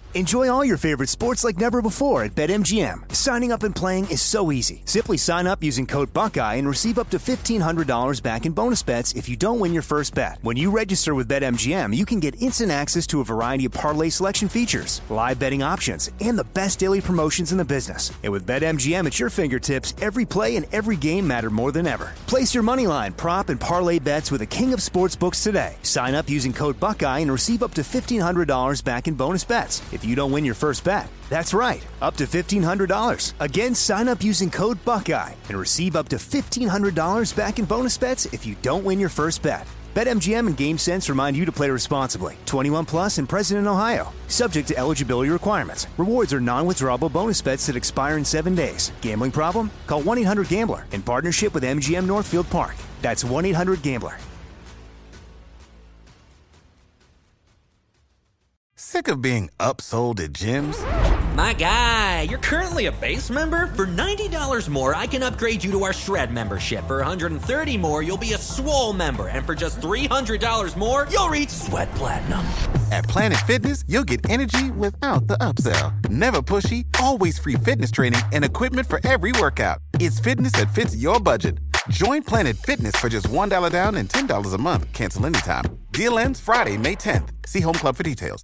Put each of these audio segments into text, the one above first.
Enjoy all your favorite sports like never before at BetMGM. Signing up and playing is so easy. Simply sign up using code Buckeye and receive up to $1,500 back in bonus bets if you don't win your first bet. When you register with BetMGM, you can get instant access to a variety of parlay selection features, live betting options, and the best daily promotions in the business. And with BetMGM at your fingertips, every play and every game matter more than ever. Place your moneyline, prop, and parlay bets with the king of sportsbooks today. Sign up using code Buckeye and receive up to $1,500 back in bonus bets if you don't win your first bet. That's right, up to $1,500. Again, sign up using code Buckeye and receive up to $1,500 back in bonus bets if you don't win your first bet. BetMGM and GameSense remind you to play responsibly. 21 plus and present in Ohio. Subject to eligibility requirements. Rewards are non-withdrawable bonus bets that expire in 7 days. Gambling problem? Call 1-800-GAMBLER in partnership with MGM Northfield Park. That's 1-800-GAMBLER. Sick of being upsold at gyms? My guy, you're currently a base member? For $90 more, I can upgrade you to our Shred membership. For $130 more, you'll be a Swole member. And for just $300 more, you'll reach Sweat Platinum. At Planet Fitness, you'll get energy without the upsell. Never pushy, always free fitness training and equipment for every workout. It's fitness that fits your budget. Join Planet Fitness for just $1 down and $10 a month. Cancel anytime. Deal ends Friday, May 10th. See Home Club for details.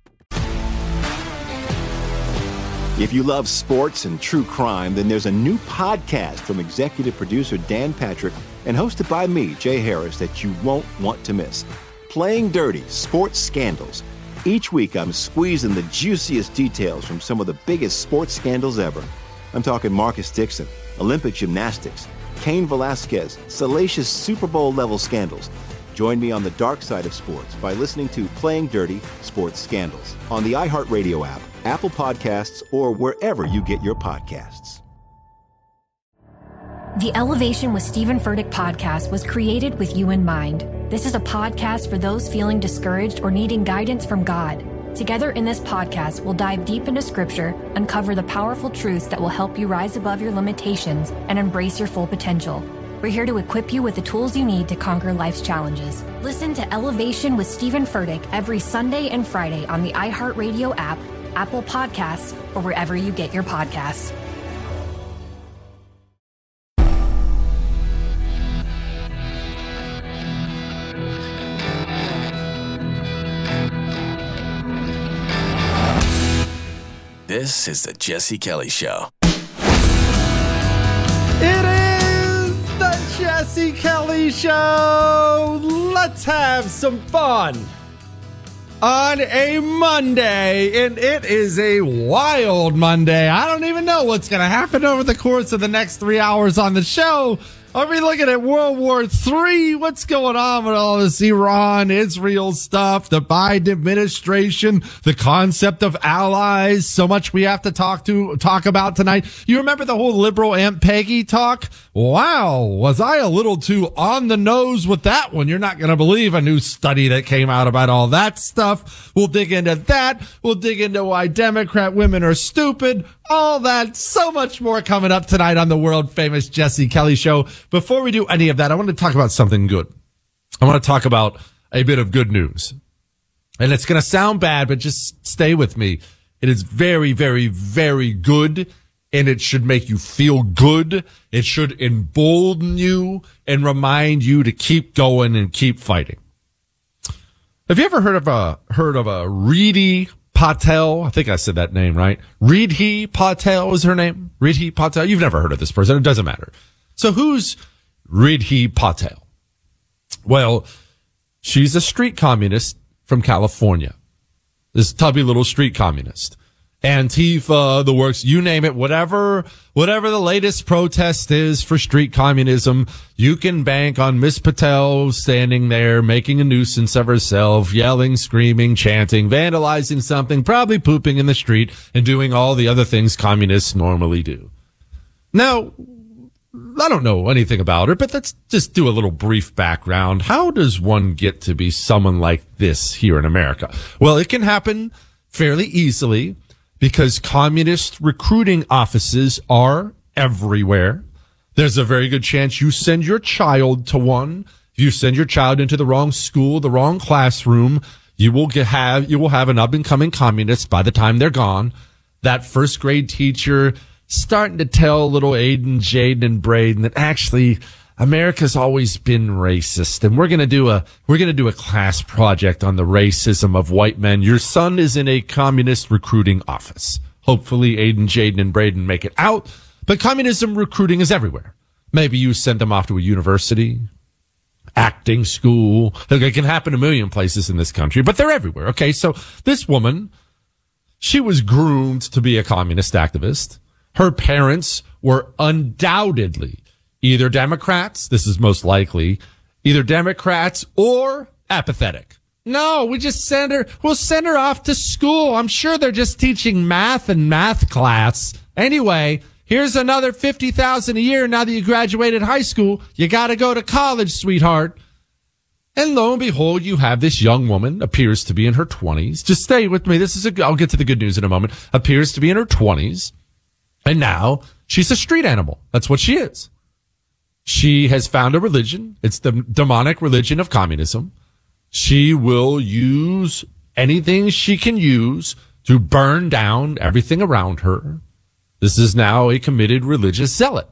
If you love sports and true crime, then there's a new podcast from executive producer Dan Patrick and hosted by me, Jay Harris, that you won't want to miss. Playing Dirty: Sports Scandals. Each week, I'm squeezing the juiciest details from some of the biggest sports scandals ever. I'm talking Marcus Dixon, Olympic gymnastics, Cain Velasquez, salacious Super Bowl-level scandals. Join me on the dark side of sports by listening to Playing Dirty: Sports Scandals on the iHeartRadio app, Apple Podcasts, or wherever you get your podcasts. The Elevation with Stephen Furtick podcast was created with you in mind. This is a podcast for those feeling discouraged or needing guidance from God. Together in this podcast, we'll dive deep into Scripture, uncover the powerful truths that will help you rise above your limitations and embrace your full potential. We're here to equip you with the tools you need to conquer life's challenges. Listen to Elevation with Stephen Furtick every Sunday and Friday on the iHeartRadio app, Apple Podcasts, or wherever you get your podcasts. This is the Jesse Kelly Show. It is the Jesse Kelly Show. Let's have some fun on a Monday, and it is a wild Monday. I don't even know what's going to happen over the course of the next 3 hours on the show. Are we looking at World War III? What's going on with all this Iran, Israel stuff, the Biden administration, the concept of allies? So much we have to talk about tonight. You remember the whole liberal Aunt Peggy talk? Wow, was I a little too on the nose with that one? You're not going to believe a new study that came out about all that stuff. We'll dig into that. We'll dig into why Democrat women are stupid. All that, so much more coming up tonight on the world famous Jesse Kelly Show. Before we do any of that, I want to talk about something good. I want to talk about a bit of good news. And it's going to sound bad, but just stay with me. It is very, very, very good, and it should make you feel good. It should embolden you and remind you to keep going and keep fighting. Have you ever heard of a Reedy Patel? I think I said that name right. Reedy Patel is her name. Reedy Patel. You've never heard of this person. It doesn't matter. So who's Reedy Patel? Well, she's a street communist from California. This tubby little street communist. Antifa, the works, you name it, whatever the latest protest is for street communism, you can bank on Miss Patel standing there, making a nuisance of herself, yelling, screaming, chanting, vandalizing something, probably pooping in the street, and doing all the other things communists normally do. Now, I don't know anything about her, but let's just do a little brief background. How does one get to be someone like this here in America? Well, it can happen fairly easily, because communist recruiting offices are everywhere. There's a very good chance you send your child to one. If you send your child into the wrong school, the wrong classroom, you will have an up-and-coming communist by the time they're gone. That first grade teacher starting to tell little Aiden, Jaden, and Braden that actually America's always been racist, and we're gonna do a class project on the racism of white men. Your son is in a communist recruiting office. Hopefully Aiden, Jaden, and Braden make it out, but communism recruiting is everywhere. Maybe you send them off to a university, acting school. It can happen a million places in this country, but they're everywhere. Okay, so this woman, she was groomed to be a communist activist. Her parents were undoubtedly either Democrats, this is most likely, either Democrats or apathetic. No, we'll send her off to school. I'm sure they're just teaching math and math class. Anyway, here's another $50,000 a year now that you graduated high school. You got to go to college, sweetheart. And lo and behold, you have this young woman, appears to be in her 20s. Just stay with me. I'll get to the good news in a moment. Appears to be in her 20s. And now she's a street animal. That's what she is. She has found a religion. It's the demonic religion of communism. She will use anything she can use to burn down everything around her. This is now a committed religious zealot.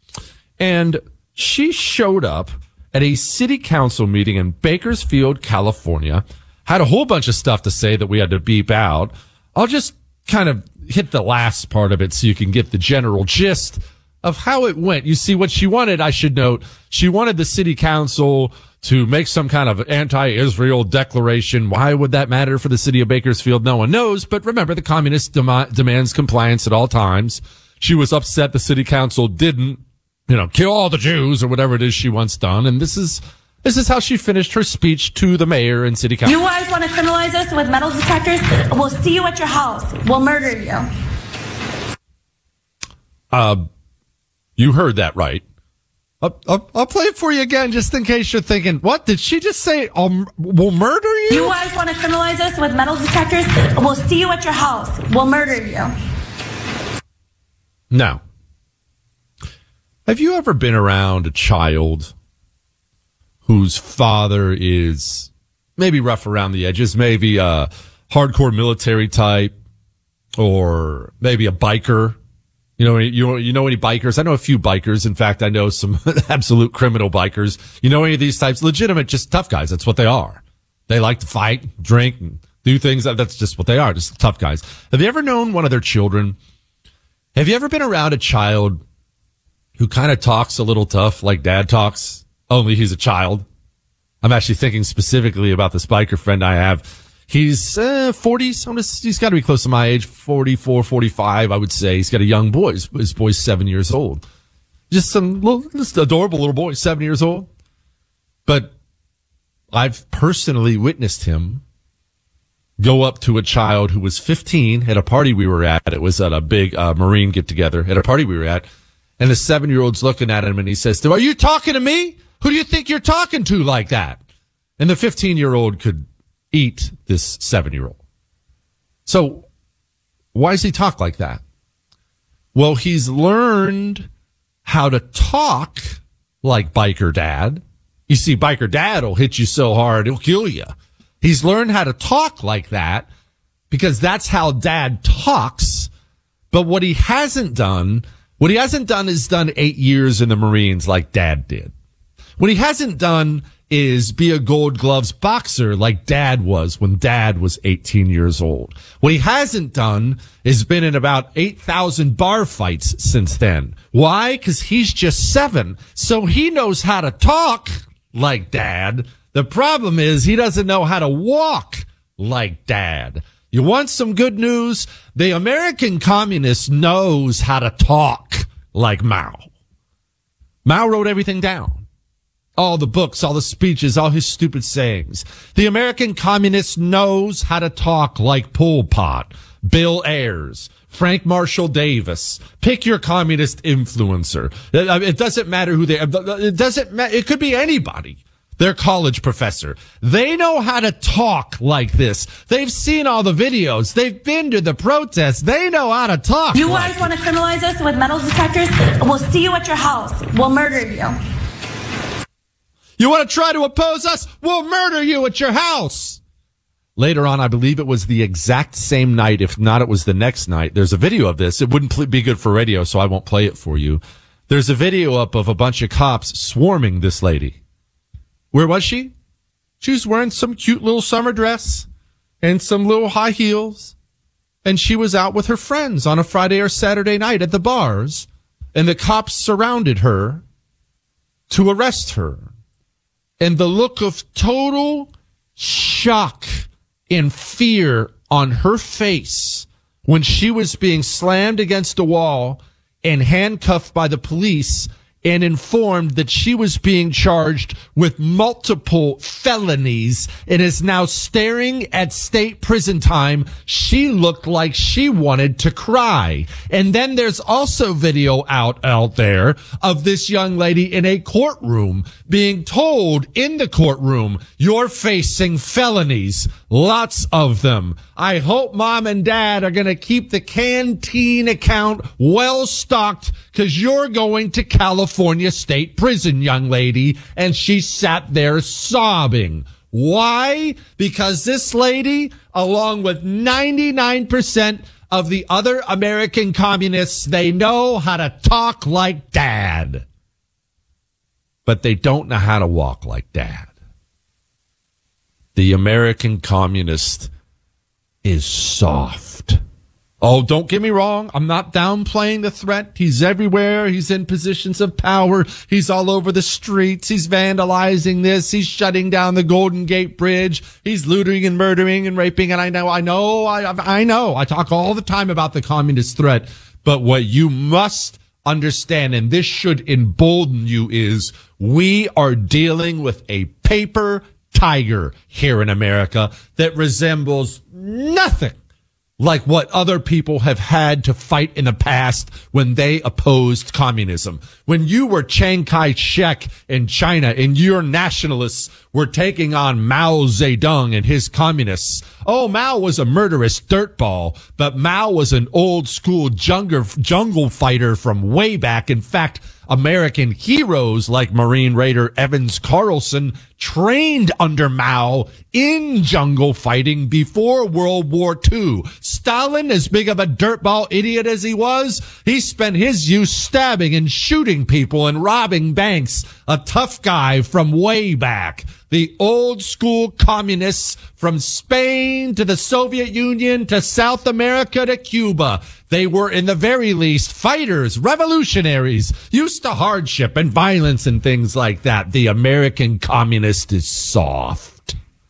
And she showed up at a city council meeting in Bakersfield, California, had a whole bunch of stuff to say that we had to beep out. I'll just kind of hit the last part of it so you can get the general gist of how it went. You see, what she wanted, I should note, she wanted the city council to make some kind of anti-Israel declaration. Why would that matter for the city of Bakersfield? No one knows. But remember, the communist demands compliance at all times. She was upset the city council didn't, kill all the Jews or whatever it is she wants done. And this is how she finished her speech to the mayor and city council. You guys want to criminalize us with metal detectors? We'll see you at your house. We'll murder you. You heard that right. I'll play it for you again just in case you're thinking, what? Did she just say, we'll murder you? You guys want to criminalize us with metal detectors? We'll see you at your house. We'll murder you. Now, have you ever been around a child whose father is maybe rough around the edges, maybe a hardcore military type, or maybe a biker? You know any bikers? I know a few bikers. In fact, I know some absolute criminal bikers. You know any of these types? Legitimate, just tough guys. That's what they are. They like to fight, drink, and do things. That's just what they are, just tough guys. Have you ever known one of their children? Have you ever been around a child who kind of talks a little tough like dad talks, only he's a child? I'm actually thinking specifically about this biker friend I have. He's 40. He's got to be close to my age, 44, 45, I would say. He's got a young boy. His boy's 7 years old. Just adorable little boy, 7 years old. But I've personally witnessed him go up to a child who was 15 at a party we were at. It was at a big Marine get-together at a party we were at. And the 7-year-old's looking at him and he says, "Are you talking to me? Who do you think you're talking to like that?" And the 15-year-old could eat this 7-year-old. So why does he talk like that? Well, he's learned how to talk like biker dad. You see, biker dad will hit you so hard, he'll kill you. He's learned how to talk like that because that's how dad talks. But what he hasn't done is done 8 years in the Marines like dad did. What he hasn't done is be a Gold Gloves boxer like dad was when dad was 18 years old. What he hasn't done is been in about 8,000 bar fights since then. Why? Because he's just 7. So he knows how to talk like dad. The problem is he doesn't know how to walk like dad. You want some good news? The American communist knows how to talk like Mao. Mao wrote everything down. All the books, all the speeches, all his stupid sayings. The American communist knows how to talk like Pol Pot, Bill Ayers, Frank Marshall Davis. Pick your communist influencer. It doesn't matter who they are. It doesn't matter. It could be anybody. Their college professor. They know how to talk like this. They've seen all the videos. They've been to the protests. They know how to talk. You guys want to criminalize us with metal detectors? We'll see you at your house. We'll murder you. You want to try to oppose us? We'll murder you at your house. later on, I believe it was the exact same night. If not, it was the next night. There's a video of this. It wouldn't be good for radio, so I won't play it for you. There's a video up of a bunch of cops swarming this lady. Where was she? She was wearing some cute little summer dress and some little high heels. And she was out with her friends on a Friday or Saturday night at the bars. And the cops surrounded her to arrest her. And the look of total shock and fear on her face when she was being slammed against a wall and handcuffed by the police and informed that she was being charged with multiple felonies and is now staring at state prison time. She looked like she wanted to cry. And then there's also video out there of this young lady in a courtroom being told in the courtroom, you're facing felonies, lots of them. I hope mom and dad are going to keep the canteen account well stocked because you're going to California State Prison, young lady. And she sat there sobbing. Why? Because this lady, along with 99% of the other American communists, they know how to talk like dad. But they don't know how to walk like dad. The American communist is soft. Oh, don't get me wrong. I'm not downplaying the threat. He's everywhere. He's in positions of power. He's all over the streets. He's vandalizing this. He's shutting down the Golden Gate Bridge. He's looting and murdering and raping. And I know. I talk all the time about the communist threat. But what you must understand, and this should embolden you, is we are dealing with a paper tiger here in America that resembles nothing like what other people have had to fight in the past when they opposed communism. When you were Chiang Kai-shek in China and your nationalists were taking on Mao Zedong and his communists. Oh, Mao was a murderous dirtball, but Mao was an old school jungle fighter from way back. In fact, American heroes like Marine Raider Evans Carlson trained under Mao in jungle fighting before World War II. Stalin, as big of a dirtball idiot as he was, he spent his youth stabbing and shooting people and robbing banks. A tough guy from way back. The old school communists from Spain to the Soviet Union to South America to Cuba. They were, in the very least, fighters, revolutionaries, used to hardship and violence and things like that. The American communist is soft.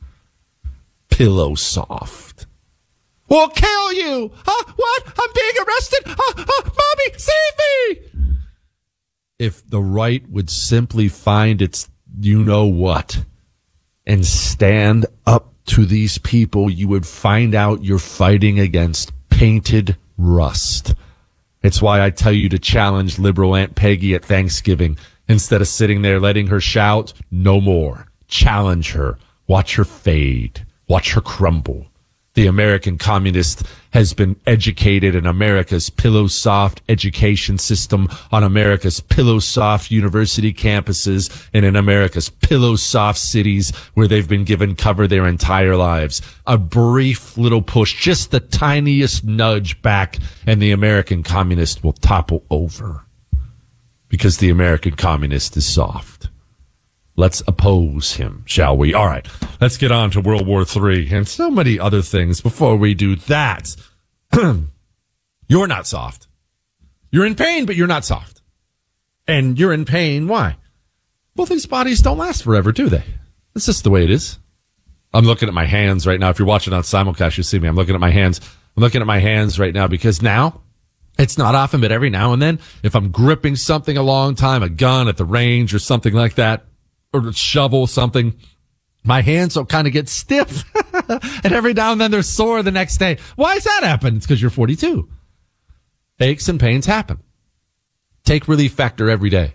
Pillow soft. We'll kill you. What? I'm being arrested. Mommy, save me. If the right would simply find its you-know-what and stand up to these people, you would find out you're fighting against painted rust. It's why I tell you to challenge liberal Aunt Peggy at Thanksgiving. Instead of sitting there letting her shout, no more. Challenge her. Watch her fade. Watch her crumble. The American communist has been educated in America's pillow soft education system, on America's pillow soft university campuses, and in America's pillow soft cities where they've been given cover their entire lives. A brief little push, just the tiniest nudge back, and the American communist will topple over. Because the American communist is soft. Let's oppose him, shall we? All right, let's get on to World War III and so many other things. Before we do that, you're not soft. You're in pain, but you're not soft. And you're in pain, why? Well, these bodies don't last forever, do they? It's just the way it is. I'm looking at my hands right now. If you're watching on simulcast, you see me. I'm looking at my hands. I'm looking at my hands right now because now, it's not often, but every now and then, if I'm gripping something a long time, a gun at the range or something like that, or shovel something, my hands will kind of get stiff. And every now and then they're sore the next day. Why does that happen? It's because you're 42. Aches and pains happen. Take Relief Factor every day.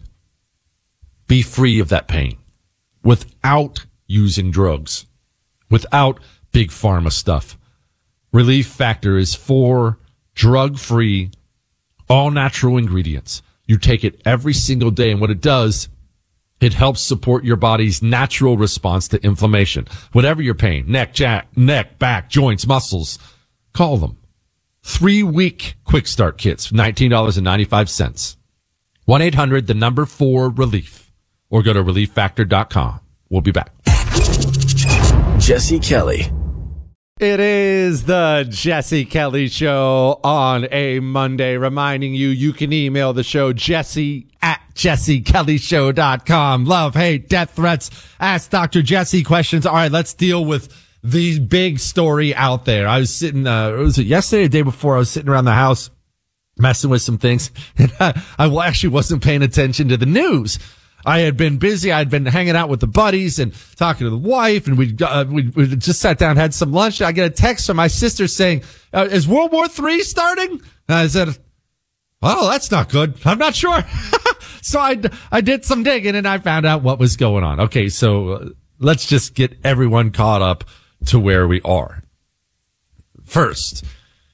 Be free of that pain without using drugs, without big pharma stuff. Relief Factor is for drug-free, all natural ingredients. You take it every single day, and what it does It helps support your body's natural response to inflammation. Whatever your pain, neck, back, joints, muscles, call them. 3-week quick start kits, $19.95. 1-800-4RELIEF or go to relieffactor.com. We'll be back. Jesse Kelly. It is the Jesse Kelly Show on a Monday, reminding you can email the show jesse@jessekellyshow.com. Love, hate, death threats, ask Dr. Jesse questions. All right, let's deal with the big story out there. I was sitting, was it yesterday or the day before? I was sitting around the house messing with some things, and I actually wasn't paying attention to the news. I had been busy. I'd been hanging out with the buddies and talking to the wife, and we just sat down, had some lunch. I get a text from my sister saying, is World War III starting? And I said, well, that's not good. I'm not sure. So I did some digging and I found out what was going on. Okay. So let's just get everyone caught up to where we are. First,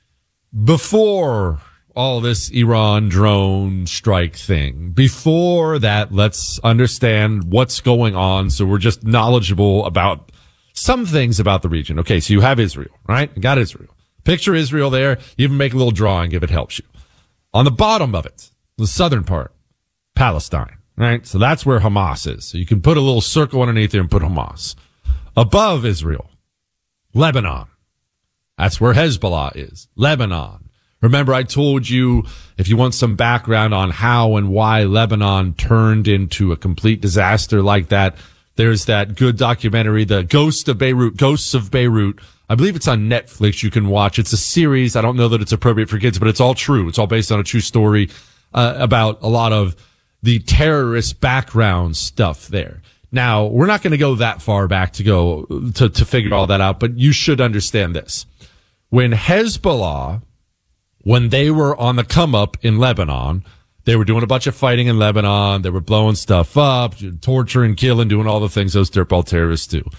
before all this Iran drone strike thing, before that, let's understand what's going on so we're just knowledgeable about some things about the region. Okay, so you have Israel, right? You got Israel. Picture Israel there. You even make a little drawing if it helps you. On the bottom of it, the southern part, Palestine, right? So that's where Hamas is. So you can put a little circle underneath there and put Hamas. Above Israel, Lebanon. That's where Hezbollah is. Lebanon. Remember, I told you, if you want some background on how and why Lebanon turned into a complete disaster like that, there's that good documentary, The Ghosts of Beirut. I believe it's on Netflix. You can watch. It's a series. I don't know that it's appropriate for kids, but it's all true. It's all based on a true story, about a lot of the terrorist background stuff there. Now, we're not going to go that far back to figure all that out, but you should understand this. When Hezbollah, when they were on the come up in Lebanon, they were doing a bunch of fighting in Lebanon. They were blowing stuff up, torturing, killing, doing all the things those dirtball terrorists do.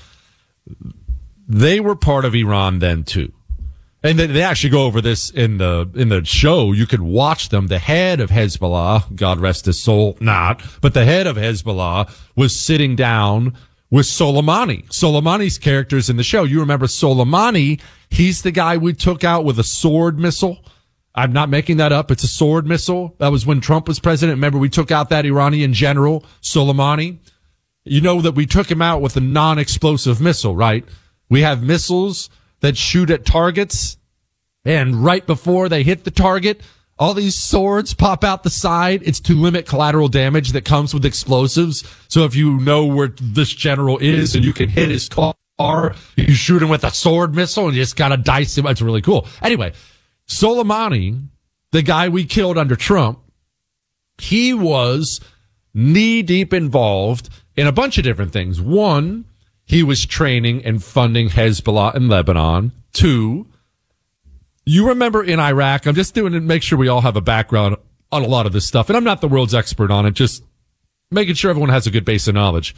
They were part of Iran then too. And they actually go over this in the show. You could watch them. The head of Hezbollah, God rest his soul, but the head of Hezbollah was sitting down with Soleimani. Soleimani's characters in the show. You remember Soleimani? He's the guy we took out with a sword missile. I'm not making that up. It's a sword missile. That was when Trump was president. Remember, we took out that Iranian general, Soleimani. You know that we took him out with a non-explosive missile, right? We have missiles that shoot at targets, and right before they hit the target, all these swords pop out the side. It's to limit collateral damage that comes with explosives. So if you know where this general is and you can hit his car, you shoot him with a sword missile and you just gotta dice him. It's really cool. Anyway, Soleimani, the guy we killed under Trump, he was knee-deep involved in a bunch of different things. One, he was training and funding Hezbollah in Lebanon. Two, you remember in Iraq, I'm just doing it to make sure we all have a background on a lot of this stuff, and I'm not the world's expert on it, just making sure everyone has a good base of knowledge.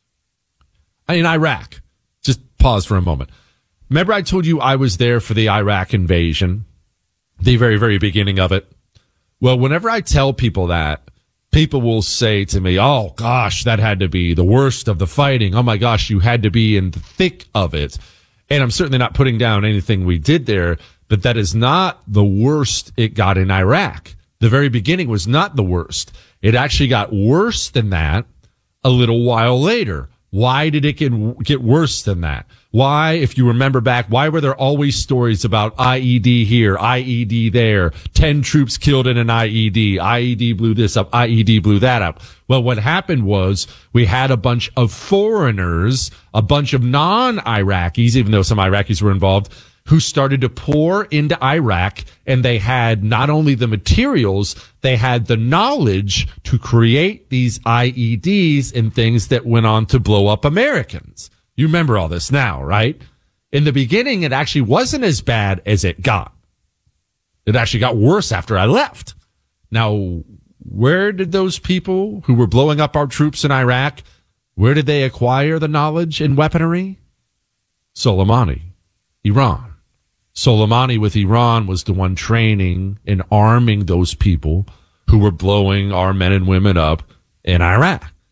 In Iraq, just pause for a moment. Remember I told you I was there for the Iraq invasion? The very, very beginning of it. Well, whenever I tell people that, people will say to me, oh gosh, that had to be the worst of the fighting. Oh my gosh, you had to be in the thick of it. And I'm certainly not putting down anything we did there, but that is not the worst it got in Iraq. The very beginning was not the worst. It actually got worse than that a little while later. Why did it get worse than that? Why, if you remember back, why were there always stories about IED here, IED there, 10 troops killed in an IED, IED blew this up, IED blew that up? Well, what happened was we had a bunch of foreigners, a bunch of non-Iraqis, even though some Iraqis were involved, who started to pour into Iraq, and they had not only the materials, they had the knowledge to create these IEDs and things that went on to blow up Americans. You remember all this now, right? In the beginning, it actually wasn't as bad as it got. It actually got worse after I left. Now, where did those people who were blowing up our troops in Iraq, where did they acquire the knowledge and weaponry? Soleimani, Iran. Soleimani with Iran was the one training and arming those people who were blowing our men and women up in Iraq.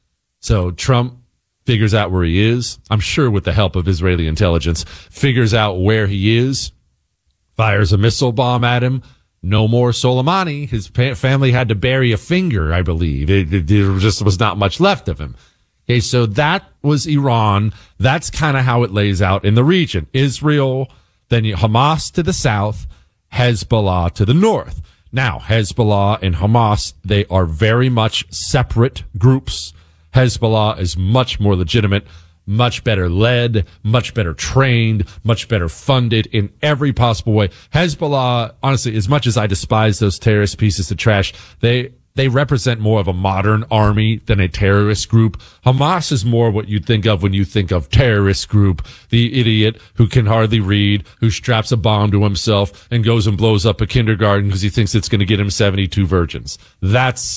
So Trump figures out where he is. I'm sure with the help of Israeli intelligence, figures out where he is, fires a missile bomb at him. No more Soleimani. His family had to bury a finger, I believe. There just was not much left of him. Okay, so that was Iran. That's kind of how it lays out in the region. Israel, then Hamas to the south, Hezbollah to the north. Now, Hezbollah and Hamas, they are very much separate groups. Hezbollah is much more legitimate, much better led, much better trained, much better funded in every possible way. Hezbollah, honestly, as much as I despise those terrorist pieces of trash, they represent more of a modern army than a terrorist group. Hamas is more what you'd think of when you think of terrorist group. The idiot who can hardly read, who straps a bomb to himself and goes and blows up a kindergarten because he thinks it's going to get him 72 virgins. That's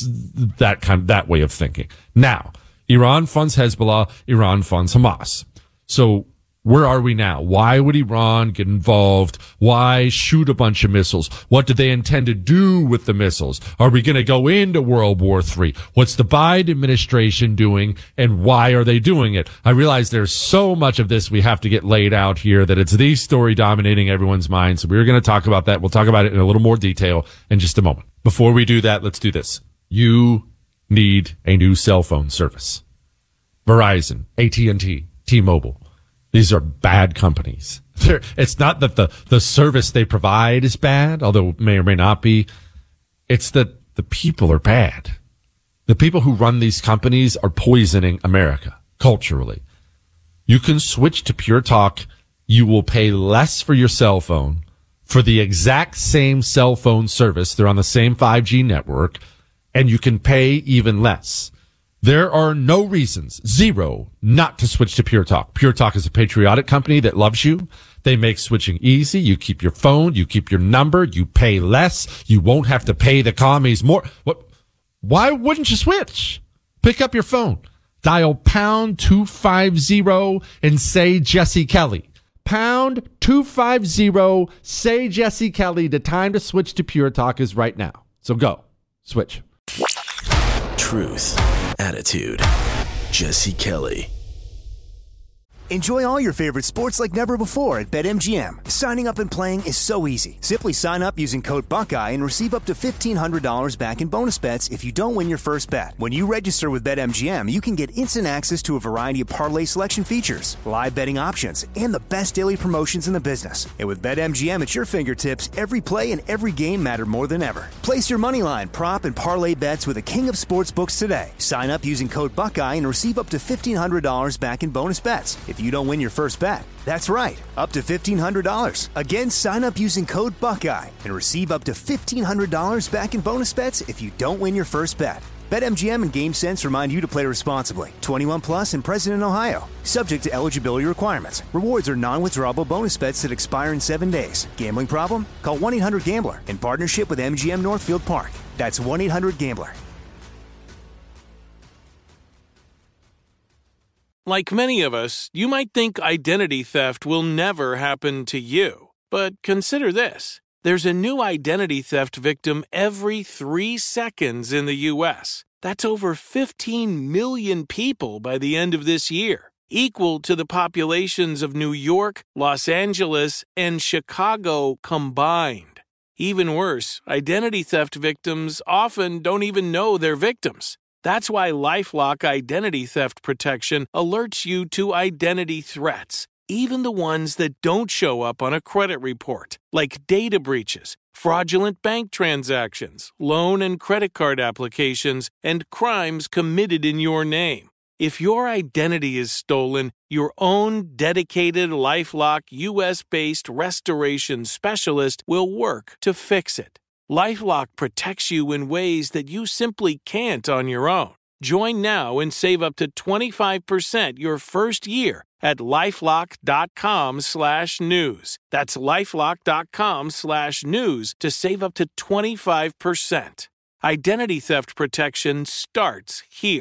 that way of thinking. Now, Iran funds Hezbollah, Iran funds Hamas. So where are we now? Why would Iran get involved? Why shoot a bunch of missiles? What do they intend to do with the missiles? Are we going to go into World War III? What's the Biden administration doing, and why are they doing it? I realize there's so much of this we have to get laid out here that it's the story dominating everyone's mind. So we're going to talk about that. We'll talk about it in a little more detail in just a moment. Before we do that, let's do this. You need a new cell phone service. Verizon, AT&T, T-Mobile. These are bad companies. It's not that the service they provide is bad, although it may or may not be. It's that the people are bad. The people who run these companies are poisoning America culturally. You can switch to Pure Talk. You will pay less for your cell phone for the exact same cell phone service. They're on the same 5G network, and you can pay even less. There are no reasons, zero, not to switch to Pure Talk. Pure Talk is a patriotic company that loves you. They make switching easy. You keep your phone, you keep your number, you pay less. You won't have to pay the commies more. What? Why wouldn't you switch? Pick up your phone, dial pound 250 and say Jesse Kelly. Pound 250, say Jesse Kelly. The time to switch to Pure Talk is right now. So go, switch. Truth, attitude, Jesse Kelly. Enjoy all your favorite sports like never before at BetMGM. Signing up and playing is so easy. Simply sign up using code Buckeye and receive up to $1,500 back in bonus bets if you don't win your first bet. When you register with BetMGM, you can get instant access to a variety of parlay selection features, live betting options, and the best daily promotions in the business. And with BetMGM at your fingertips, every play and every game matter more than ever. Place your moneyline, prop, and parlay bets with the king of sportsbooks today. Sign up using code Buckeye and receive up to $1,500 back in bonus bets if you don't win your first bet. That's right, up to $1,500. Again, sign up using code Buckeye and receive up to $1,500 back in bonus bets if you don't win your first bet. BetMGM and GameSense remind you to play responsibly. 21 plus and present in Ohio. Subject to eligibility requirements. Rewards are non-withdrawable bonus bets that expire in 7 days. Gambling problem? Call 1-800-GAMBLER in partnership with MGM Northfield Park. That's 1-800-GAMBLER. Like many of us, you might think identity theft will never happen to you. But consider this. There's a new identity theft victim every 3 seconds in the U.S. That's over 15 million people by the end of this year, equal to the populations of New York, Los Angeles, and Chicago combined. Even worse, identity theft victims often don't even know they're victims. That's why LifeLock Identity Theft Protection alerts you to identity threats, even the ones that don't show up on a credit report, like data breaches, fraudulent bank transactions, loan and credit card applications, and crimes committed in your name. If your identity is stolen, your own dedicated LifeLock U.S.-based restoration specialist will work to fix it. LifeLock protects you in ways that you simply can't on your own. Join now and save up to 25% your first year at LifeLock.com/news. That's LifeLock.com/news to save up to 25%. Identity theft protection starts here.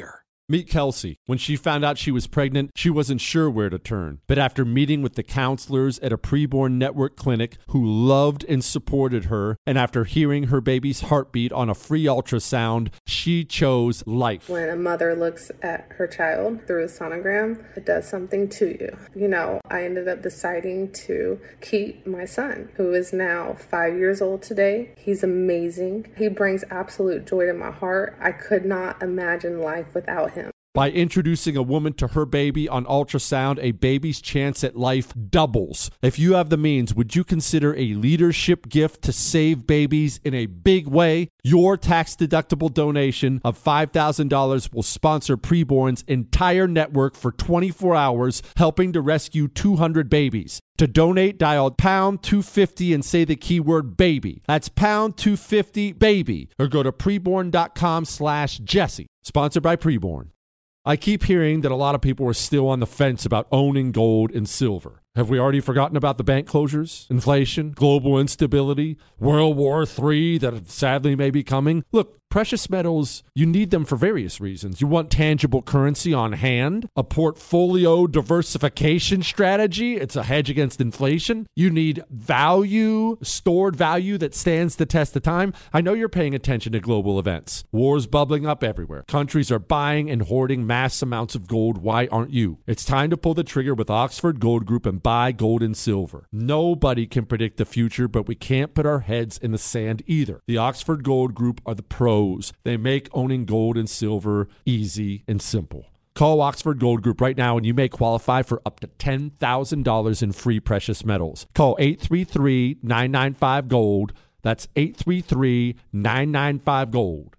Meet Kelsey. When she found out she was pregnant, she wasn't sure where to turn. But after meeting with the counselors at a preborn network clinic who loved and supported her, and after hearing her baby's heartbeat on a free ultrasound, she chose life. When a mother looks at her child through a sonogram, it does something to you. You know, I ended up deciding to keep my son, who is now 5 years old today. He's amazing. He brings absolute joy to my heart. I could not imagine life without him. By introducing a woman to her baby on ultrasound, a baby's chance at life doubles. If you have the means, would you consider a leadership gift to save babies in a big way? Your tax-deductible donation of $5,000 will sponsor Preborn's entire network for 24 hours, helping to rescue 200 babies. To donate, dial pound 250 and say the keyword baby. That's pound 250 baby. Or go to preborn.com/Jesse. Sponsored by Preborn. I keep hearing that a lot of people are still on the fence about owning gold and silver. Have we already forgotten about the bank closures, inflation, global instability, World War III that sadly may be coming? Look, precious metals, you need them for various reasons. You want tangible currency on hand, a portfolio diversification strategy. It's a hedge against inflation. You need value, stored value that stands the test of time. I know you're paying attention to global events. Wars bubbling up everywhere. Countries are buying and hoarding mass amounts of gold. Why aren't you? It's time to pull the trigger with Oxford Gold Group and buy gold and silver. Nobody can predict the future, but we can't put our heads in the sand either. The Oxford Gold Group are the pros. They make owning gold and silver easy and simple. Call Oxford Gold Group right now and you may qualify for up to $10,000 in free precious metals. Call 833-995-GOLD. That's 833-995-GOLD.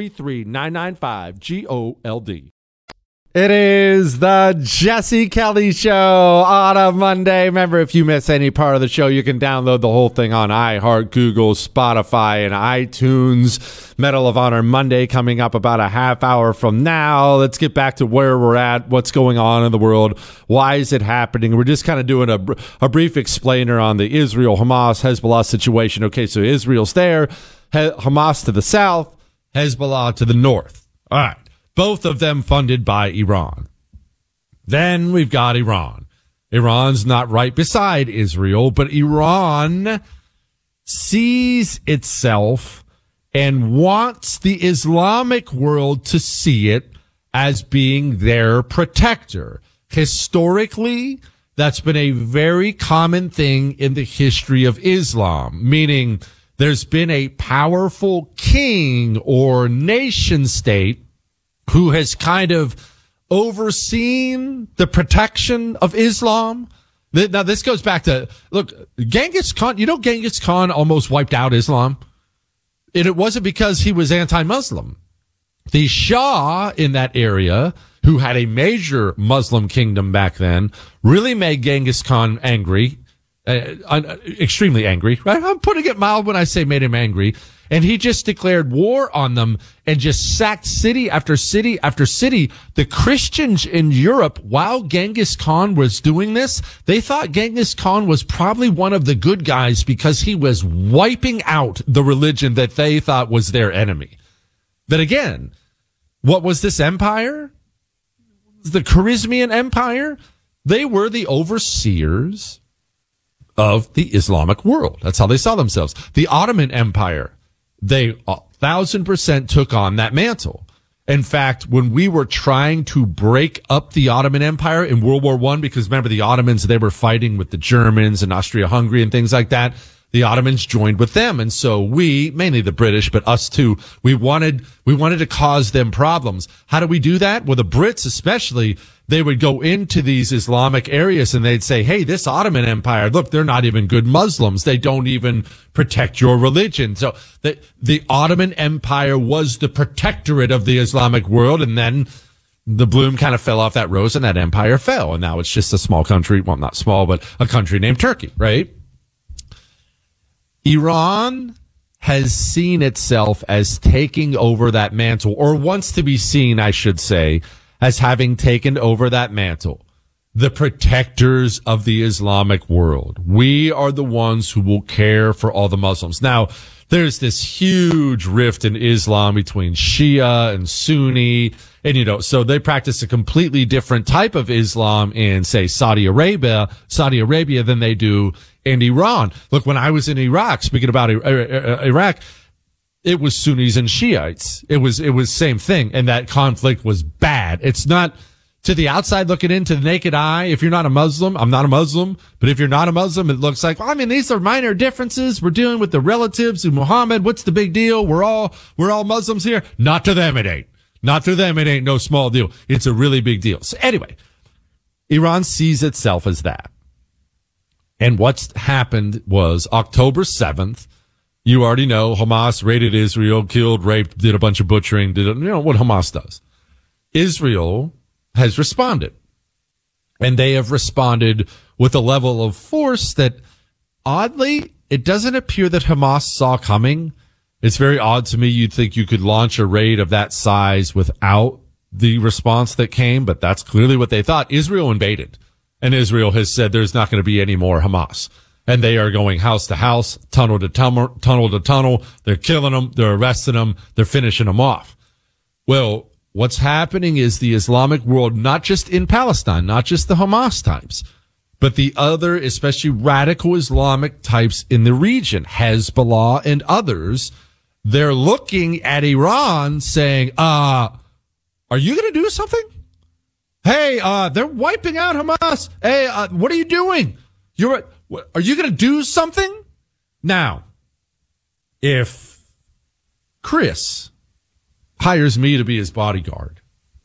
833-995-GOLD. It is the Jesse Kelly Show on a Monday. Remember, if you miss any part of the show, you can download the whole thing on iHeart, Google, Spotify, and iTunes. Medal of Honor Monday coming up about a half hour from now. Let's get back to where we're at, what's going on in the world, why is it happening. We're just kind of doing a brief explainer on the Israel-Hamas, Hezbollah situation. Okay, so Israel's there, Hamas to the south, Hezbollah to the north. All right. Both of them funded by Iran. Then we've got Iran. Iran's not right beside Israel, but Iran sees itself and wants the Islamic world to see it as being their protector. Historically, that's been a very common thing in the history of Islam, meaning there's been a powerful king or nation state who has kind of overseen the protection of Islam. Now, this goes back to, look, Genghis Khan, Genghis Khan almost wiped out Islam. And it wasn't because he was anti-Muslim. The Shah in that area, who had a major Muslim kingdom back then, really made Genghis Khan angry, extremely angry. Right? I'm putting it mild when I say made him angry. And he just declared war on them and just sacked city after city after city. The Christians in Europe, while Genghis Khan was doing this, they thought Genghis Khan was probably one of the good guys because he was wiping out the religion that they thought was their enemy. But again, what was this empire? The Khwarezmian Empire? They were the overseers of the Islamic world. That's how they saw themselves. The Ottoman Empire, they 1,000% took on that mantle. In fact, when we were trying to break up the Ottoman Empire in World War I, because remember the Ottomans, they were fighting with the Germans and Austria-Hungary and things like that, the Ottomans joined with them. And so we, mainly the British, but us too, we wanted to cause them problems. How do we do that? Well, the Brits especially, they would go into these Islamic areas and they'd say, hey, this Ottoman Empire, look, they're not even good Muslims. They don't even protect your religion. So the Ottoman Empire was the protectorate of the Islamic world. And then the bloom kind of fell off that rose and that empire fell. And now it's just a small country. Well, not small, but a country named Turkey, right? Iran has seen itself as taking over that mantle, or wants to be seen, I should say, as having taken over that mantle. the protectors of the Islamic world. We are the ones who will care for all the Muslims. Now, there's this huge rift in Islam between Shia and Sunni. And, so they practice a completely different type of Islam in, say, Saudi Arabia than they do in Iran. Look, when I was in Iraq, speaking about Iraq, it was Sunnis and Shiites. It was same thing. And that conflict was bad. It's not to the outside looking into the naked eye. If you're not a Muslim, I'm not a Muslim. But if you're not a Muslim, it looks like, these are minor differences. We're dealing with the relatives of Muhammad. What's the big deal? We're all Muslims here. Not to them, it ain't. Not to them, it ain't no small deal. It's a really big deal. So anyway, Iran sees itself as that. And what's happened was October 7th, you already know, Hamas raided Israel, killed, raped, did a bunch of butchering, what Hamas does. Israel has responded. And they have responded with a level of force that, oddly, it doesn't appear that Hamas saw coming. It's very odd to me. You'd think you could launch a raid of that size without the response that came, but that's clearly what they thought. Israel invaded, and Israel has said there's not going to be any more Hamas. And they are going house to house, tunnel to tunnel. They're killing them. They're arresting them. They're finishing them off. Well, what's happening is the Islamic world, not just in Palestine, not just the Hamas types, but the other, especially radical Islamic types in the region, Hezbollah and others, they're looking at Iran saying, are you going to do something? Hey, they're wiping out Hamas. Hey, what are you doing? Are you going to do something? Now, if Chris hires me to be his bodyguard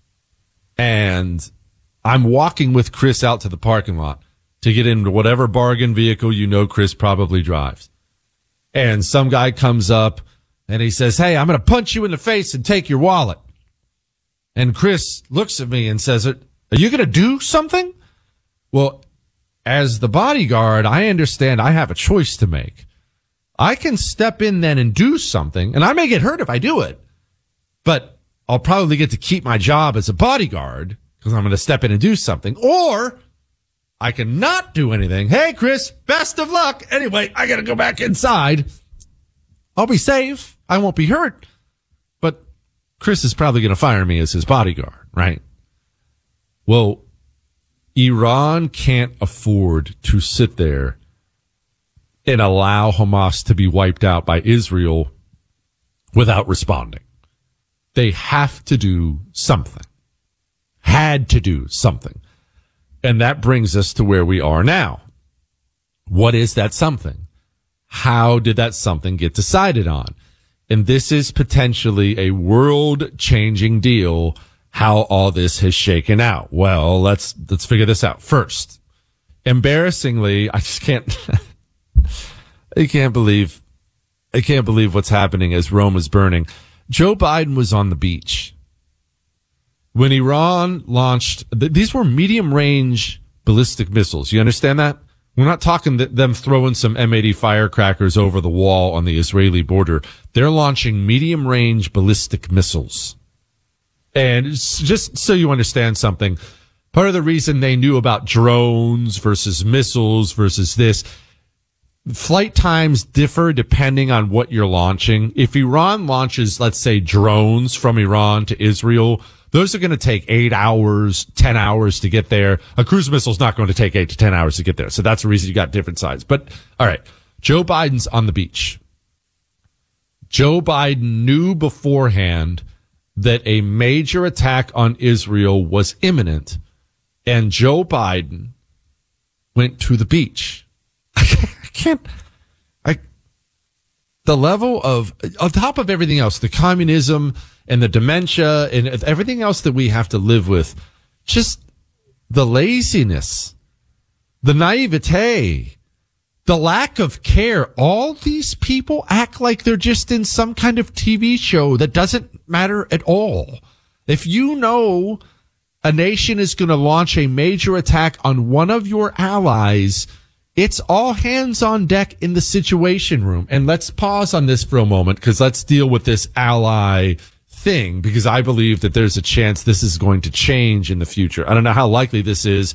and I'm walking with Chris out to the parking lot to get into whatever bargain vehicle Chris probably drives, and some guy comes up and he says, hey, I'm going to punch you in the face and take your wallet. And Chris looks at me and says, are you going to do something? Well, as the bodyguard, I understand I have a choice to make. I can step in then and do something, and I may get hurt if I do it, but I'll probably get to keep my job as a bodyguard because I'm going to step in and do something. Or I can not do anything. Hey, Chris, best of luck. Anyway, I got to go back inside. I'll be safe. I won't be hurt. But Chris is probably going to fire me as his bodyguard, right? Well, Iran can't afford to sit there and allow Hamas to be wiped out by Israel without responding. They have to do something. Had to do something. And that brings us to where we are now. What is that something? How did that something get decided on? And this is potentially a world-changing deal, how all this has shaken out. Well, let's figure this out. First, embarrassingly, I just can't I can't believe what's happening as Rome is burning. Joe Biden was on the beach when Iran launched, these were medium-range ballistic missiles. You understand that? We're not talking them throwing some M80 firecrackers over the wall on the Israeli border. They're launching medium-range ballistic missiles. And just so you understand something, part of the reason they knew about drones versus missiles versus this, flight times differ depending on what you're launching. If Iran launches, let's say, drones from Iran to Israel, those are going to take 8 hours, 10 hours to get there. A cruise missile is not going to take 8 to 10 hours to get there. So that's the reason you got different sides. But all right, Joe Biden's on the beach. Joe Biden knew beforehand that a major attack on Israel was imminent, and Joe Biden went to the beach. The level of, on top of everything else, the communism and the dementia and everything else that we have to live with, just the laziness, the naivete, the lack of care. All these people act like they're just in some kind of TV show that doesn't matter at all. If you know a nation is going to launch a major attack on one of your allies, it's all hands on deck in the Situation Room. And let's pause on this for a moment, because let's deal with this ally thing, because I believe that there's a chance this is going to change in the future. I don't know how likely this is,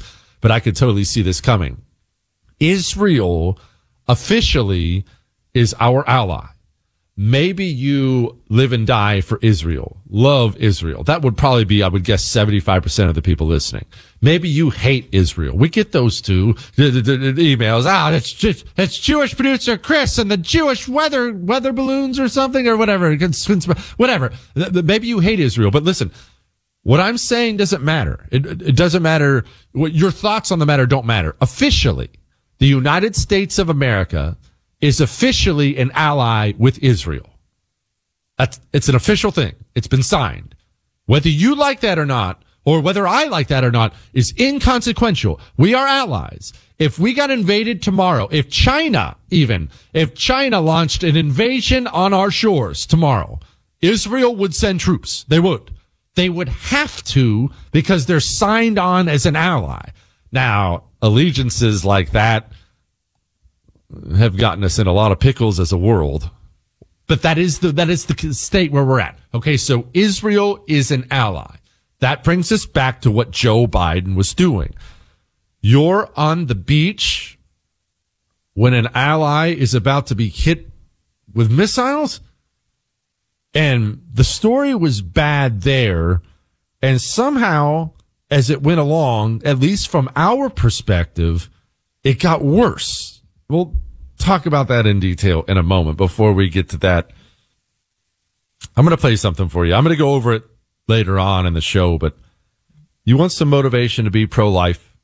but I could totally see this coming. Israel officially is our ally. Maybe you live and die for Israel, love Israel. That would probably be, I would guess, 75% of the people listening. Maybe you hate Israel. We get those too. The emails. It's Jewish producer Chris and the Jewish weather balloons or something or whatever. Whatever. Maybe you hate Israel, but listen, what I'm saying doesn't matter. It doesn't matter. Your thoughts on the matter don't matter. Officially, the United States of America is officially an ally with Israel. It's an official thing. It's been signed. Whether you like that or not, or whether I like that or not, is inconsequential. We are allies. If we got invaded tomorrow, if China launched an invasion on our shores tomorrow, Israel would send troops. They would. They would have to, because they're signed on as an ally. Now, allegiances like that have gotten us in a lot of pickles as a world, but that is the state where we're at. Okay. So Israel is an ally. That brings us back to what Joe Biden was doing. You're on the beach when an ally is about to be hit with missiles. And the story was bad there. And somehow, as it went along, at least from our perspective, it got worse. We'll talk about that in detail in a moment. Before we get to that, I'm going to play something for you. I'm going to go over it later on in the show, but you want some motivation to be pro-life?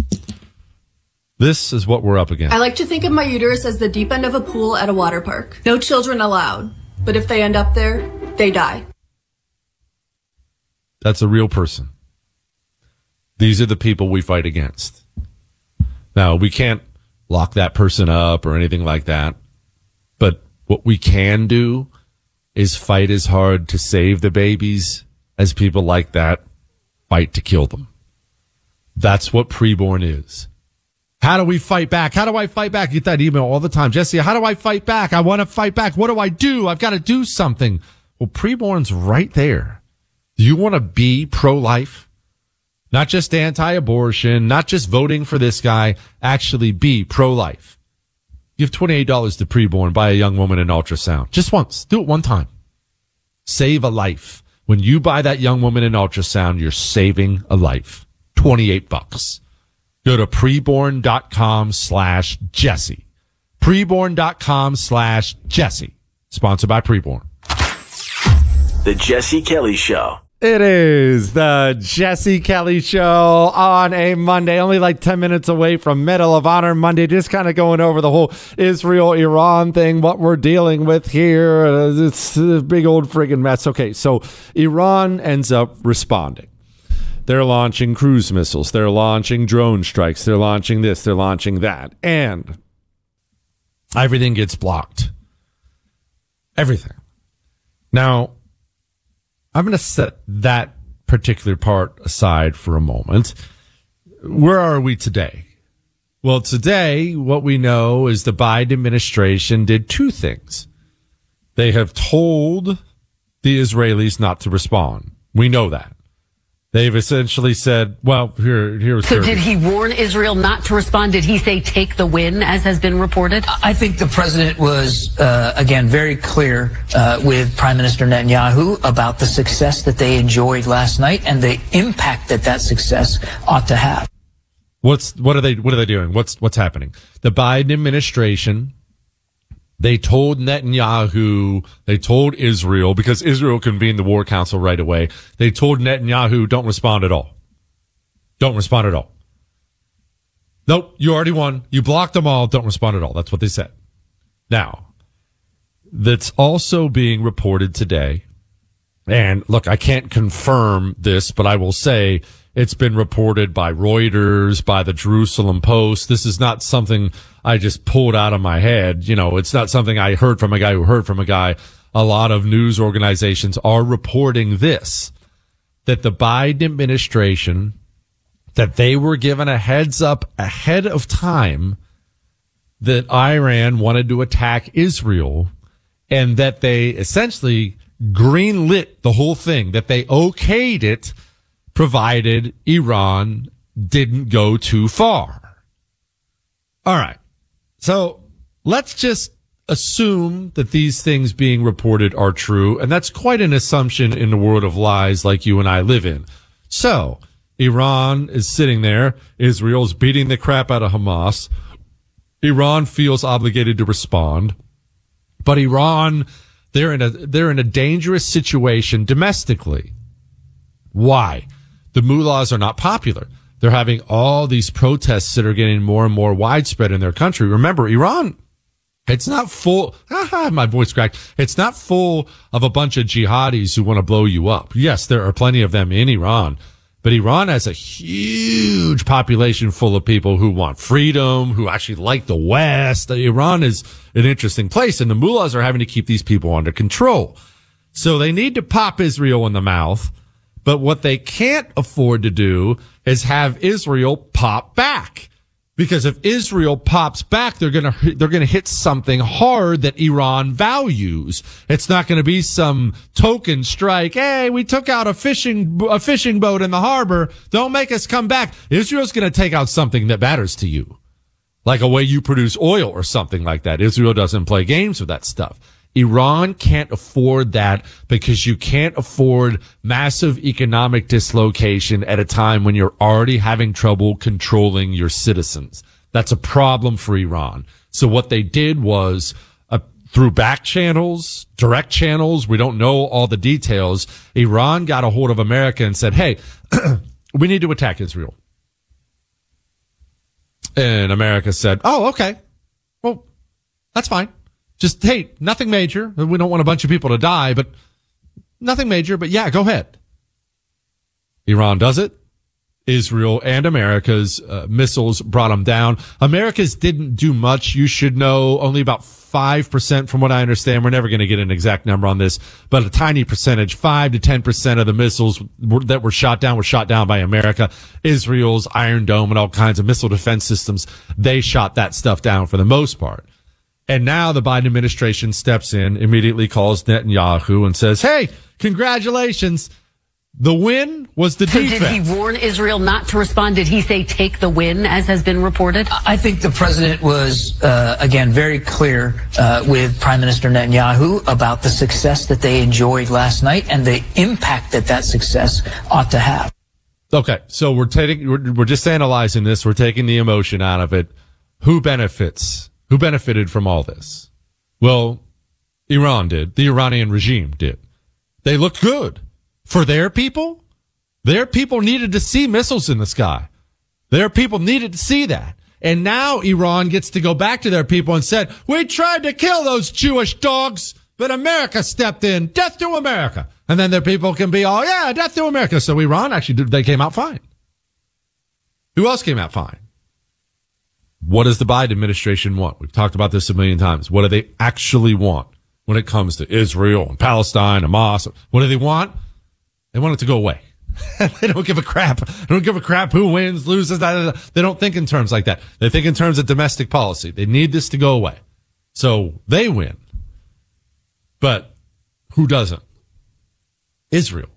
This is what we're up against. I like to think of my uterus as the deep end of a pool at a water park. No children allowed, but if they end up there, they die. That's a real person. These are the people we fight against. Now, we can't lock that person up or anything like that. But what we can do is fight as hard to save the babies as people like that fight to kill them. That's what preborn is. How do we fight back? How do I fight back? You get that email all the time. Jesse, how do I fight back? I want to fight back. What do I do? I've got to do something. Well, preborn's right there. Do you want to be pro-life? Not just anti-abortion, not just voting for this guy, actually be pro-life. Give $28 to preborn, buy a young woman an ultrasound. Just once. Do it one time. Save a life. When you buy that young woman an ultrasound, you're saving a life. $28. Go to preborn.com/Jesse. Preborn.com/Jesse. Sponsored by Preborn. The Jesse Kelly Show. It is the Jesse Kelly Show on a Monday, only like 10 minutes away from Medal of Honor Monday, just kind of going over the whole Israel-Iran thing, what we're dealing with here. It's a big old friggin' mess. Okay, so Iran ends up responding. They're launching cruise missiles. They're launching drone strikes. They're launching this. They're launching that. And everything gets blocked. Everything. Now, I'm going to set that particular part aside for a moment. Where are we today? Well, today, what we know is the Biden administration did two things. They have told the Israelis not to respond. We know that. They've essentially said, well, here's So did he warn Israel not to respond? Did he say take the win, as has been reported? I think the president was, again, very clear with Prime Minister Netanyahu about the success that they enjoyed last night and the impact that success ought to have. What are they doing? What's happening? The Biden administration, they told Netanyahu, they told Israel, because Israel convened the War Council right away. They told Netanyahu, don't respond at all. Don't respond at all. Nope, you already won. You blocked them all. Don't respond at all. That's what they said. Now, that's also being reported today. And look, I can't confirm this, but I will say it's been reported by Reuters, by the Jerusalem Post. This is not something I just pulled out of my head. You know, it's not something I heard from a guy who heard from a guy. A lot of news organizations are reporting this, that the Biden administration, that they were given a heads up ahead of time that Iran wanted to attack Israel, and that they essentially greenlit the whole thing, that they okayed it, provided Iran didn't go too far. All right. So let's just assume that these things being reported are true. And that's quite an assumption in the world of lies like you and I live in. So Iran is sitting there. Israel's beating the crap out of Hamas. Iran feels obligated to respond. But Iran, they're in a dangerous situation domestically. Why? The mullahs are not popular. They're having all these protests that are getting more and more widespread in their country. Remember, Iran, it's not full, my voice cracked. It's not full of a bunch of jihadis who want to blow you up. Yes, there are plenty of them in Iran, but Iran has a huge population full of people who want freedom, who actually like the West. Iran is an interesting place, and the mullahs are having to keep these people under control. So they need to pop Israel in the mouth, but what they can't afford to do is have Israel pop back. Because if Israel pops back, they're gonna hit something hard that Iran values. It's not gonna be some token strike. Hey, we took out a fishing boat in the harbor. Don't make us come back. Israel's gonna take out something that matters to you. Like a way you produce oil or something like that. Israel doesn't play games with that stuff. Iran can't afford that because you can't afford massive economic dislocation at a time when you're already having trouble controlling your citizens. That's a problem for Iran. So what they did was, through back channels, direct channels, we don't know all the details, Iran got a hold of America and said, hey, we need to attack Israel. And America said, oh, okay. Well, that's fine. Just, hey, nothing major. We don't want a bunch of people to die, but nothing major. But yeah, go ahead. Iran does it. Israel and America's missiles brought them down. America's didn't do much. You should know only about 5% from what I understand. We're never going to get an exact number on this, but a tiny percentage, 5 to 10% of the missiles that were shot down by America. Israel's Iron Dome and all kinds of missile defense systems, they shot that stuff down for the most part. And now the Biden administration steps in, immediately calls Netanyahu and says, hey, congratulations. The win was the defense. Did he warn Israel not to respond? Did he say take the win, as has been reported? I think the president was, again, very clear with Prime Minister Netanyahu about the success that they enjoyed last night and the impact that success ought to have. Okay, so we're just analyzing this. We're taking the emotion out of it. Who benefits? Who benefited from all this? Well, Iran did. The Iranian regime did. They looked good. For their people needed to see missiles in the sky. Their people needed to see that. And now Iran gets to go back to their people and said, we tried to kill those Jewish dogs, but America stepped in. Death to America. And then their people can be all, yeah, death to America. So Iran they came out fine. Who else came out fine? What does the Biden administration want? We've talked about this a million times. What do they actually want when it comes to Israel and Palestine, Hamas? What do they want? They want it to go away. They don't give a crap. They don't give a crap who wins, loses. They don't think in terms like that. They think in terms of domestic policy. They need this to go away. So they win. But who doesn't? Israel.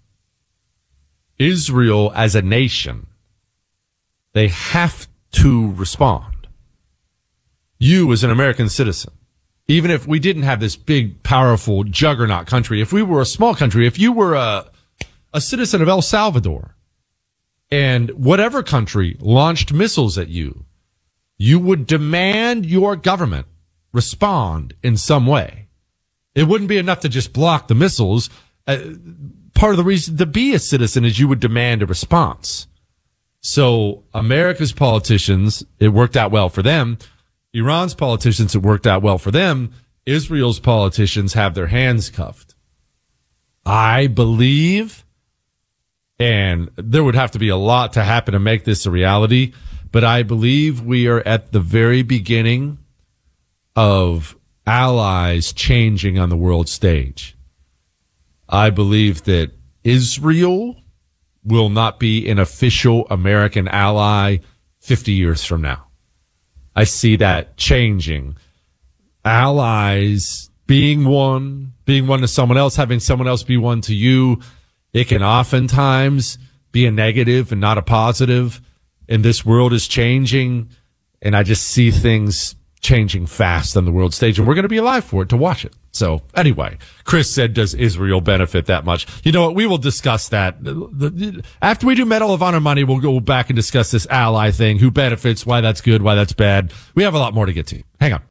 Israel as a nation. They have to respond. You as an American citizen, even if we didn't have this big, powerful juggernaut country, if we were a small country, if you were a citizen of El Salvador and whatever country launched missiles at you, you would demand your government respond in some way. It wouldn't be enough to just block the missiles. Part of the reason to be a citizen is you would demand a response. So America's politicians, it worked out well for them. Iran's politicians, it worked out well for them. Israel's politicians have their hands cuffed. I believe, and there would have to be a lot to happen to make this a reality, but I believe we are at the very beginning of allies changing on the world stage. I believe that Israel will not be an official American ally 50 years from now. I see that changing. Allies being one to someone else, having someone else be one to you. It can oftentimes be a negative and not a positive. And this world is changing. And I just see things changing fast on the world stage. And we're going to be alive for it to watch it. So anyway, Chris said, does Israel benefit that much? You know what? We will discuss that. After we do Medal of Honor money, we'll go back and discuss this ally thing, who benefits, why that's good, why that's bad. We have a lot more to get to. Hang on.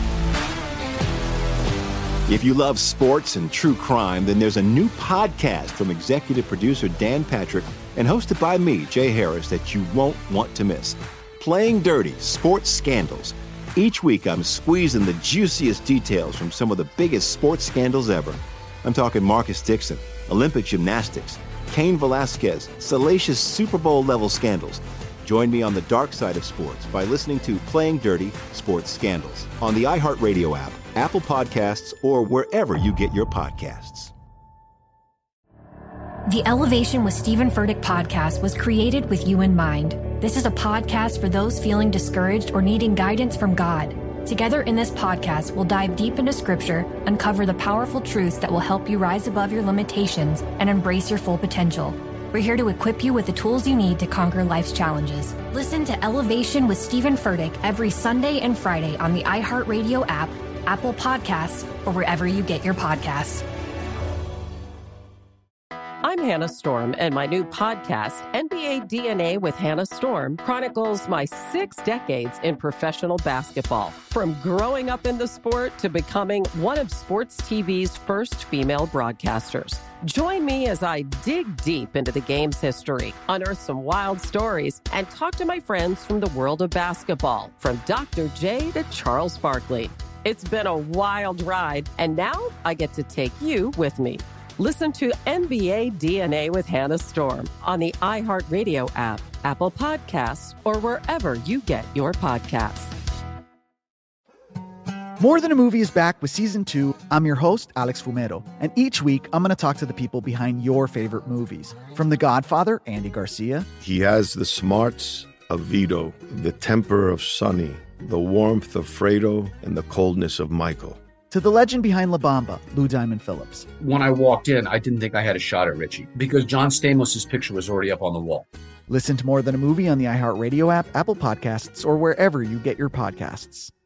If you love sports and true crime, then there's a new podcast from executive producer Dan Patrick and hosted by me, Jay Harris, that you won't want to miss. Playing Dirty: Sports Scandals. Each week, I'm squeezing the juiciest details from some of the biggest sports scandals ever. I'm talking Marcus Dixon, Olympic gymnastics, Cain Velasquez, salacious Super Bowl-level scandals. Join me on the dark side of sports by listening to Playing Dirty: Sports Scandals on the iHeartRadio app, Apple Podcasts, or wherever you get your podcasts. The Elevation with Stephen Furtick podcast was created with you in mind. This is a podcast for those feeling discouraged or needing guidance from God. Together in this podcast, we'll dive deep into Scripture, uncover the powerful truths that will help you rise above your limitations and embrace your full potential. We're here to equip you with the tools you need to conquer life's challenges. Listen to Elevation with Stephen Furtick every Sunday and Friday on the iHeartRadio app, Apple Podcasts, or wherever you get your podcasts. I'm Hannah Storm, and my new podcast, NBA DNA with Hannah Storm, chronicles my 6 decades in professional basketball. From growing up in the sport to becoming one of sports TV's first female broadcasters. Join me as I dig deep into the game's history, unearth some wild stories, and talk to my friends from the world of basketball, from Dr. J to Charles Barkley. It's been a wild ride, and now I get to take you with me. Listen to NBA DNA with Hannah Storm on the iHeartRadio app, Apple Podcasts, or wherever you get your podcasts. More Than a Movie is back with Season 2. I'm your host, Alex Fumero, and each week I'm going to talk to the people behind your favorite movies. From The Godfather, Andy Garcia. He has the smarts of Vito, the temper of Sonny, the warmth of Fredo, and the coldness of Michael. To the legend behind La Bamba, Lou Diamond Phillips. When I walked in, I didn't think I had a shot at Richie because John Stamos' picture was already up on the wall. Listen to More Than a Movie on the iHeartRadio app, Apple Podcasts, or wherever you get your podcasts.